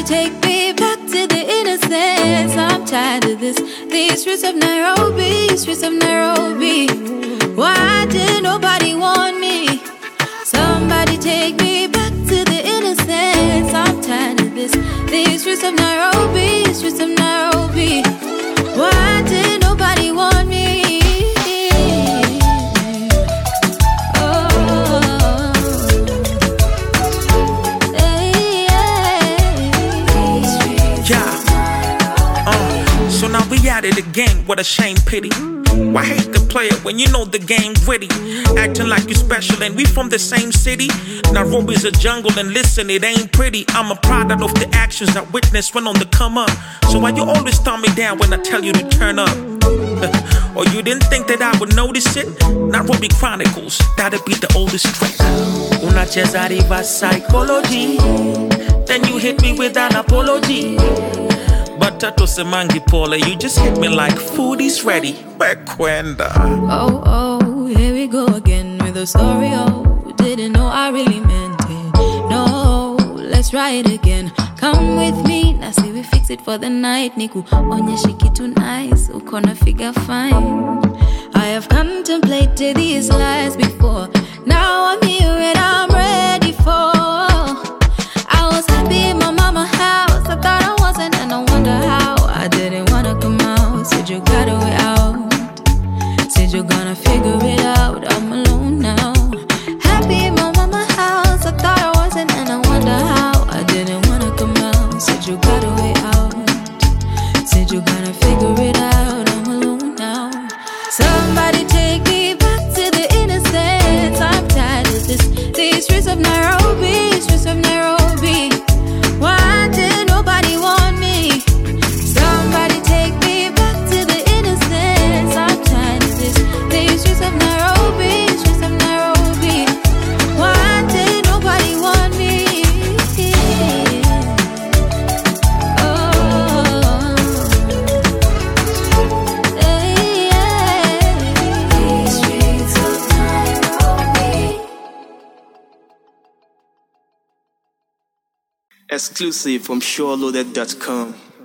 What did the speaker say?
take me back to the innocence. I'm tired of this. These streets of Nairobi, streets of Nairobi. Why did nobody want me? Somebody take me back to the innocence. I'm tired of this. These streets of Nairobi, streets of Nairobi. Why did nobody want me? So now we at it again, what a shame, pity. Why hate the player when you know the game gritty? Acting like you special and we from the same city. Nairobi's a jungle and listen, it ain't pretty. I'm a product of the actions I witnessed when on the come up. So why you always thumb me down when I tell you to turn up? Or you didn't think that I would notice it? Nairobi Chronicles, that'd be the oldest track. Unacheza reverse psychology, then you hit me with an apology. But Tato Semangi Paula, you just hit me like food is ready. Bekwenda. Oh, here we go again with a story. Oh, didn't know I really meant it. No, let's try it again. Come with me, now see we fix it for the night. Niku, onyeshe kitu nice, ukona figure fine. I have contemplated these lies before. Now I'm here and I'm ready for. I was happy in my mama house. I thought I wasn't and I wonder how. I didn't wanna come out. Said you got a way out. Said you're gonna figure it out. I'm alone now. Happy in my mama house. I thought I wasn't and I wonder how. I didn't wanna come out. Said you got a way out. Said you're gonna figure it out. I'm alone now. Somebody take me back to the innocence. I'm tired of this. These streets of Nairobi, streets of Nairobi. Why did nobody want me? Somebody take me back to the innocence. I'm tired of this. These streets of Nairobi, streets of Nairobi. Why did nobody want me? These streets of Nairobi. Exclusive from SureLoaded.com.